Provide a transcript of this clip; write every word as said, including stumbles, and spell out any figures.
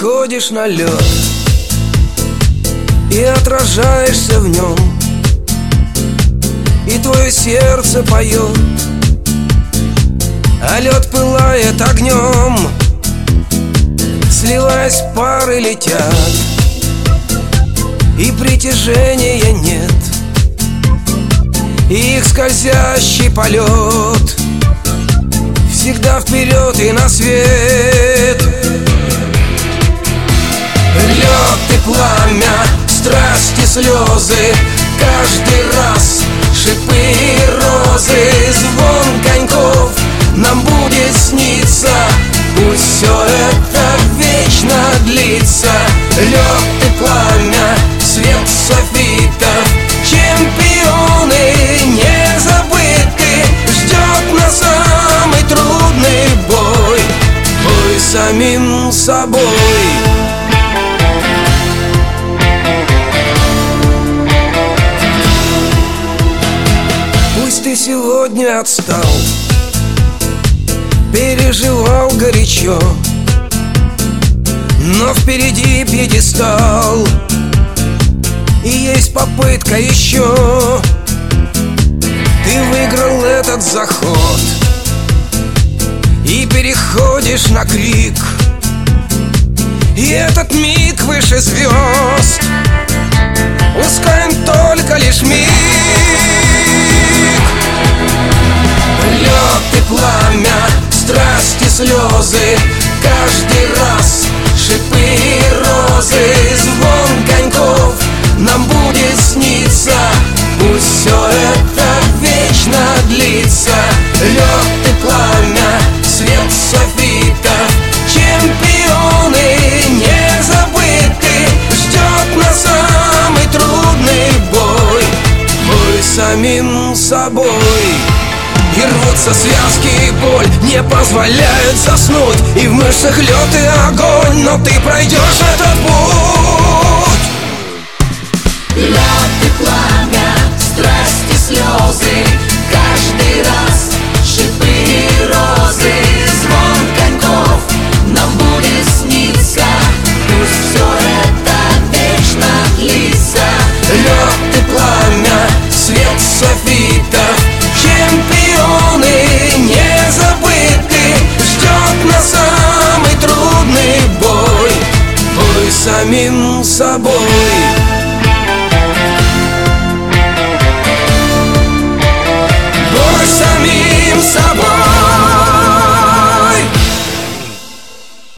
выходишь на лед и отражаешься в нем, и твое сердце поет, а лед пылает огнем. Сливаясь, пары летят, и притяжения нет, и их скользящий полет всегда вперед и на свет. Лед и пламя, страсти, слезы, каждый раз шипы и розы, звон коньков нам будет сниться. Пусть все это вечно длится. Лед и пламя, свет софитов, чемпионы не забыты. Ждет нас самый трудный бой, бой с самим собой. Пусть ты сегодня отстал, переживал горячо, но впереди пьедестал, и есть попытка еще. Ты выиграл этот заход и переходишь на крик, и этот миг выше звезд. Пускай он только лишь миг. Лед и пламя, страсти, слезы, каждый раз шипы и розы, звон коньков нам будет сниться. Пусть все это вечно длится. Лед и пламя, свет софитов, чемпионы не забыты. Ждет нас самый трудный бой, бой с самим собой. И рвутся связки, и боль не позволяют заснуть, и в мышцах лед и огонь, но ты пройдешь этот путь. Лед и пламя, страсти, слезы, каждый раз шипы и розы, звон коньков нам будет сниться. Пусть все это вечно длится. Лед и пламя, свет софитов, чемпионы не забыты. Ждет нас самый трудный бой, бой с самим собой.